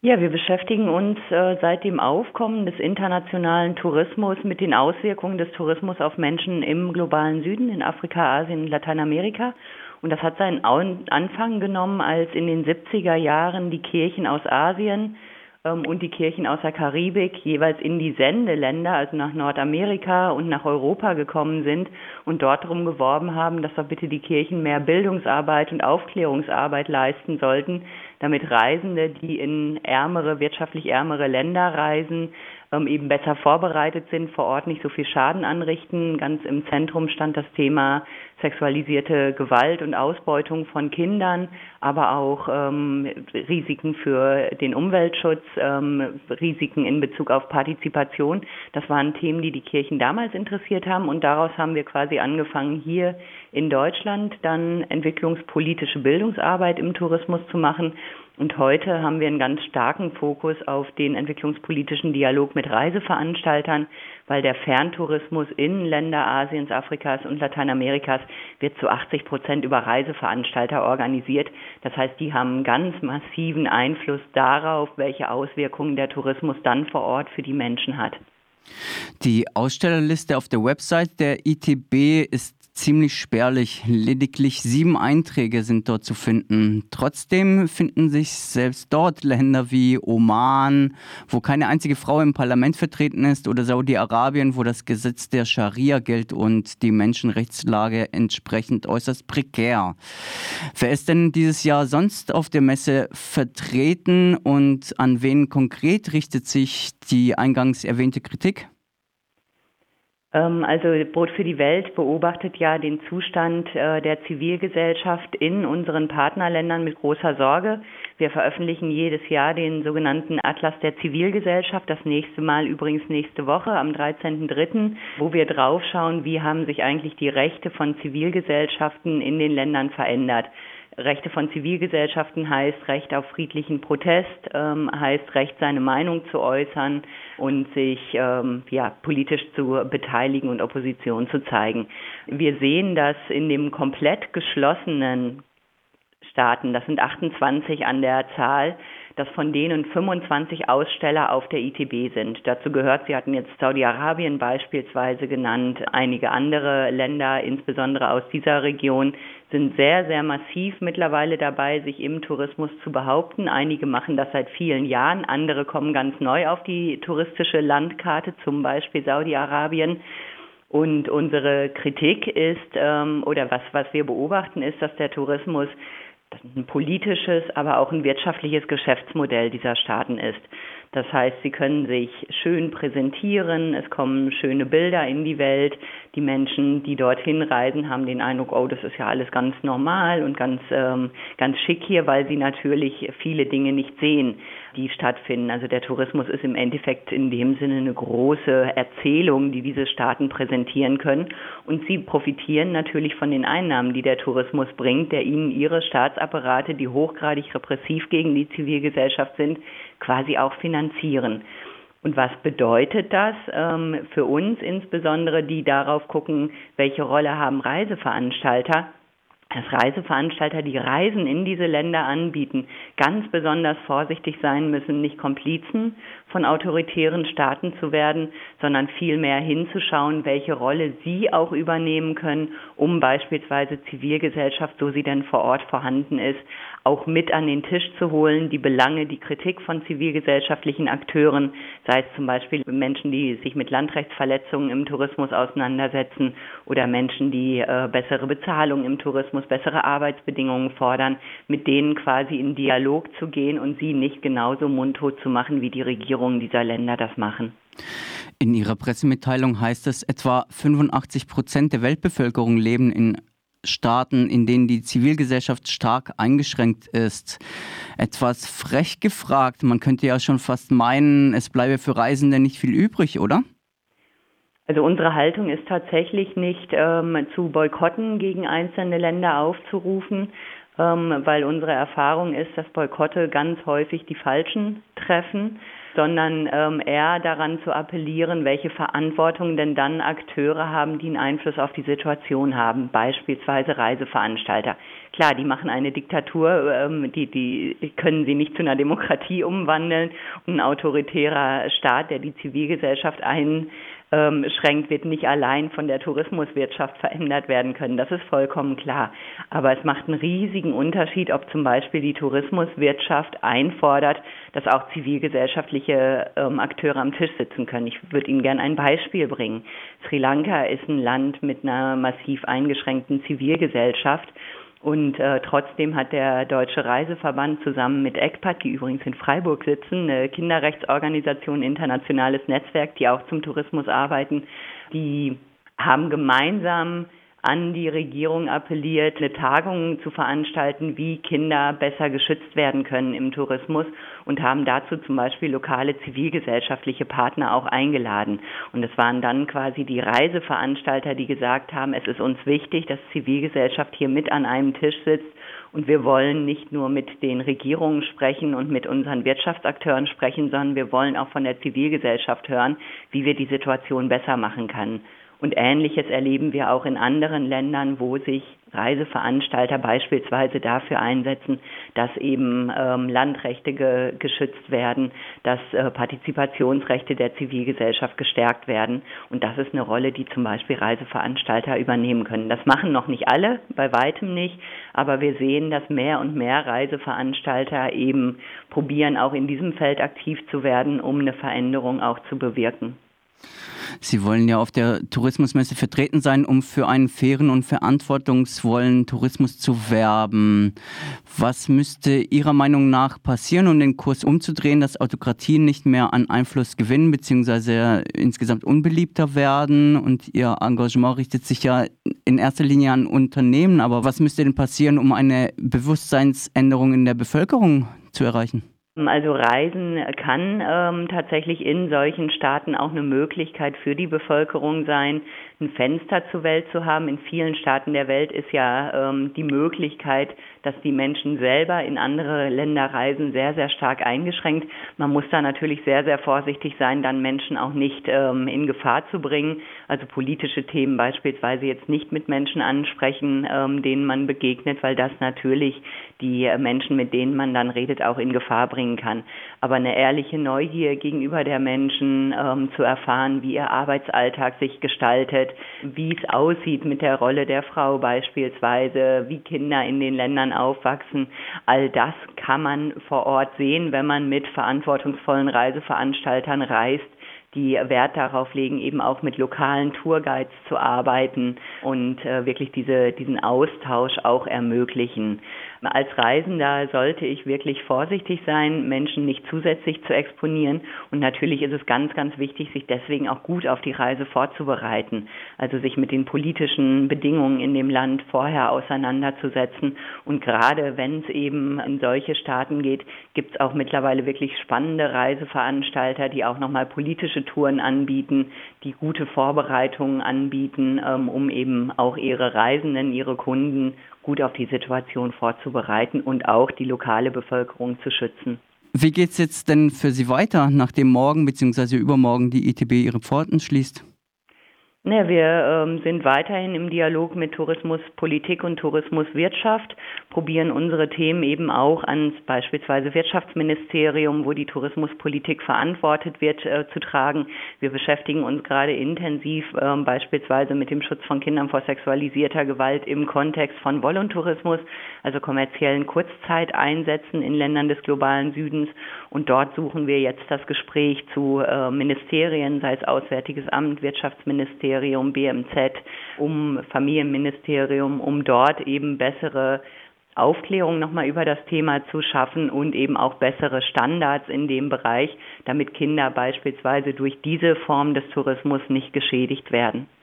Ja, wir beschäftigen uns seit dem Aufkommen des internationalen Tourismus mit den Auswirkungen des Tourismus auf Menschen im globalen Süden, in Afrika, Asien und Lateinamerika. Und das hat seinen Anfang genommen, als in den 70er Jahren die Kirchen aus Asien und die Kirchen aus der Karibik jeweils in die Sendeländer, also nach Nordamerika und nach Europa gekommen sind und dort darum geworben haben, dass doch bitte die Kirchen mehr Bildungsarbeit und Aufklärungsarbeit leisten sollten, damit Reisende, die in wirtschaftlich ärmere Länder reisen, eben besser vorbereitet sind, vor Ort nicht so viel Schaden anrichten. Ganz im Zentrum stand das Thema sexualisierte Gewalt und Ausbeutung von Kindern, aber auch Risiken für den Umweltschutz, Risiken in Bezug auf Partizipation. Das waren Themen, die die Kirchen damals interessiert haben, und daraus haben wir quasi angefangen, hier in Deutschland dann entwicklungspolitische Bildungsarbeit im Tourismus zu machen. Und heute haben wir einen ganz starken Fokus auf den entwicklungspolitischen Dialog mit Reiseveranstaltern, weil der Ferntourismus in Länder Asiens, Afrikas und Lateinamerikas wird zu 80% über Reiseveranstalter organisiert. Das heißt, die haben einen ganz massiven Einfluss darauf, welche Auswirkungen der Tourismus dann vor Ort für die Menschen hat. Die Ausstellerliste auf der Website der ITB ist ziemlich spärlich. Lediglich 7 Einträge sind dort zu finden. Trotzdem finden sich selbst dort Länder wie Oman, wo keine einzige Frau im Parlament vertreten ist, oder Saudi-Arabien, wo das Gesetz der Scharia gilt und die Menschenrechtslage entsprechend äußerst prekär. Wer ist denn dieses Jahr sonst auf der Messe vertreten und an wen konkret richtet sich die eingangs erwähnte Kritik? Also Brot für die Welt beobachtet ja den Zustand der Zivilgesellschaft in unseren Partnerländern mit großer Sorge. Wir veröffentlichen jedes Jahr den sogenannten Atlas der Zivilgesellschaft, das nächste Mal übrigens nächste Woche am 13.03., wo wir draufschauen, wie haben sich eigentlich die Rechte von Zivilgesellschaften in den Ländern verändert. Rechte von Zivilgesellschaften heißt Recht auf friedlichen Protest, heißt Recht, seine Meinung zu äußern und sich politisch zu beteiligen und Opposition zu zeigen. Wir sehen, dass in dem komplett geschlossenen Staaten, das sind 28 an der Zahl, dass von denen 25 Aussteller auf der ITB sind. Dazu gehört, Sie hatten jetzt Saudi-Arabien beispielsweise genannt, einige andere Länder, insbesondere aus dieser Region, sind sehr, sehr massiv mittlerweile dabei, sich im Tourismus zu behaupten. Einige machen das seit vielen Jahren, andere kommen ganz neu auf die touristische Landkarte, zum Beispiel Saudi-Arabien. Und unsere Kritik ist, oder was wir beobachten, ist, dass der Tourismus ein politisches, aber auch ein wirtschaftliches Geschäftsmodell dieser Staaten ist. Das heißt, sie können sich schön präsentieren, es kommen schöne Bilder in die Welt. Die Menschen, die dorthin reisen, haben den Eindruck, oh, das ist ja alles ganz normal und ganz schick hier, weil sie natürlich viele Dinge nicht sehen, die stattfinden. Also der Tourismus ist im Endeffekt in dem Sinne eine große Erzählung, die diese Staaten präsentieren können. Und sie profitieren natürlich von den Einnahmen, die der Tourismus bringt, der ihnen ihre Staatsapparate, die hochgradig repressiv gegen die Zivilgesellschaft sind, quasi auch finanzieren. Und was bedeutet das für uns insbesondere, die darauf gucken, welche Rolle haben Reiseveranstalter? Dass Reiseveranstalter, die Reisen in diese Länder anbieten, ganz besonders vorsichtig sein müssen, nicht Komplizen von autoritären Staaten zu werden, sondern vielmehr hinzuschauen, welche Rolle sie auch übernehmen können, um beispielsweise Zivilgesellschaft, so sie denn vor Ort vorhanden ist, auch mit an den Tisch zu holen, die Belange, die Kritik von zivilgesellschaftlichen Akteuren, sei es zum Beispiel Menschen, die sich mit Landrechtsverletzungen im Tourismus auseinandersetzen oder Menschen, die bessere Bezahlung im Tourismus, bessere Arbeitsbedingungen fordern, mit denen quasi in Dialog zu gehen und sie nicht genauso mundtot zu machen, wie die Regierungen dieser Länder das machen. In Ihrer Pressemitteilung heißt es, etwa 85% der Weltbevölkerung leben in Staaten, in denen die Zivilgesellschaft stark eingeschränkt ist. Etwas frech gefragt, man könnte ja schon fast meinen, es bleibe für Reisende nicht viel übrig, oder? Also unsere Haltung ist tatsächlich nicht zu Boykotten gegen einzelne Länder aufzurufen, weil unsere Erfahrung ist, dass Boykotte ganz häufig die Falschen treffen, sondern eher daran zu appellieren, welche Verantwortung denn dann Akteure haben, die einen Einfluss auf die Situation haben, beispielsweise Reiseveranstalter. Klar, die machen eine Diktatur, die können sie nicht zu einer Demokratie umwandeln. Und ein autoritärer Staat, der die Zivilgesellschaft einschränkt, wird nicht allein von der Tourismuswirtschaft verändert werden können. Das ist vollkommen klar. Aber es macht einen riesigen Unterschied, ob zum Beispiel die Tourismuswirtschaft einfordert, dass auch zivilgesellschaftliche Akteure am Tisch sitzen können. Ich würde Ihnen gerne ein Beispiel bringen. Sri Lanka ist ein Land mit einer massiv eingeschränkten Zivilgesellschaft. Und trotzdem hat der Deutsche Reiseverband zusammen mit ECPAT, die übrigens in Freiburg sitzen, eine Kinderrechtsorganisation, internationales Netzwerk, die auch zum Tourismus arbeiten, die haben gemeinsam an die Regierung appelliert, eine Tagung zu veranstalten, wie Kinder besser geschützt werden können im Tourismus und haben dazu zum Beispiel lokale zivilgesellschaftliche Partner auch eingeladen. Und es waren dann quasi die Reiseveranstalter, die gesagt haben, es ist uns wichtig, dass Zivilgesellschaft hier mit an einem Tisch sitzt und wir wollen nicht nur mit den Regierungen sprechen und mit unseren Wirtschaftsakteuren sprechen, sondern wir wollen auch von der Zivilgesellschaft hören, wie wir die Situation besser machen können. Und Ähnliches erleben wir auch in anderen Ländern, wo sich Reiseveranstalter beispielsweise dafür einsetzen, dass eben Landrechte geschützt werden, dass Partizipationsrechte der Zivilgesellschaft gestärkt werden. Und das ist eine Rolle, die zum Beispiel Reiseveranstalter übernehmen können. Das machen noch nicht alle, bei weitem nicht, aber wir sehen, dass mehr und mehr Reiseveranstalter eben probieren, auch in diesem Feld aktiv zu werden, um eine Veränderung auch zu bewirken. Sie wollen ja auf der Tourismusmesse vertreten sein, um für einen fairen und verantwortungsvollen Tourismus zu werben. Was müsste Ihrer Meinung nach passieren, um den Kurs umzudrehen, dass Autokratien nicht mehr an Einfluss gewinnen bzw. insgesamt unbeliebter werden? Und Ihr Engagement richtet sich ja in erster Linie an Unternehmen. Aber was müsste denn passieren, um eine Bewusstseinsänderung in der Bevölkerung zu erreichen? Also Reisen kann tatsächlich in solchen Staaten auch eine Möglichkeit für die Bevölkerung sein, ein Fenster zur Welt zu haben. In vielen Staaten der Welt ist ja die Möglichkeit, dass die Menschen selber in andere Länder reisen, sehr, sehr stark eingeschränkt. Man muss da natürlich sehr, sehr vorsichtig sein, dann Menschen auch nicht in Gefahr zu bringen. Also politische Themen beispielsweise jetzt nicht mit Menschen ansprechen, denen man begegnet, weil das natürlich die Menschen, mit denen man dann redet, auch in Gefahr bringen kann. Aber eine ehrliche Neugier gegenüber der Menschen zu erfahren, wie ihr Arbeitsalltag sich gestaltet, wie es aussieht mit der Rolle der Frau beispielsweise, wie Kinder in den Ländern aufwachsen. All das kann man vor Ort sehen, wenn man mit verantwortungsvollen Reiseveranstaltern reist, die Wert darauf legen, eben auch mit lokalen Tourguides zu arbeiten und wirklich diesen Austausch auch ermöglichen. Als Reisender sollte ich wirklich vorsichtig sein, Menschen nicht zusätzlich zu exponieren. Und natürlich ist es ganz, ganz wichtig, sich deswegen auch gut auf die Reise vorzubereiten. Also sich mit den politischen Bedingungen in dem Land vorher auseinanderzusetzen. Und gerade wenn es eben in solche Staaten geht, gibt es auch mittlerweile wirklich spannende Reiseveranstalter, die auch nochmal politische Touren anbieten, die gute Vorbereitungen anbieten, um eben auch ihre Reisenden, ihre Kunden gut auf die Situation vorzubereiten und auch die lokale Bevölkerung zu schützen. Wie geht es jetzt denn für Sie weiter, nachdem morgen bzw. übermorgen die ITB ihre Pforten schließt? Ja, wir sind weiterhin im Dialog mit Tourismuspolitik und Tourismuswirtschaft, probieren unsere Themen eben auch ans beispielsweise Wirtschaftsministerium, wo die Tourismuspolitik verantwortet wird, zu tragen. Wir beschäftigen uns gerade intensiv beispielsweise mit dem Schutz von Kindern vor sexualisierter Gewalt im Kontext von Voluntourismus, also kommerziellen Kurzzeiteinsätzen in Ländern des globalen Südens. Und dort suchen wir jetzt das Gespräch zu Ministerien, sei es Auswärtiges Amt, Wirtschaftsministerium, BMZ, Familienministerium, um dort eben bessere Aufklärung nochmal über das Thema zu schaffen und eben auch bessere Standards in dem Bereich, damit Kinder beispielsweise durch diese Form des Tourismus nicht geschädigt werden.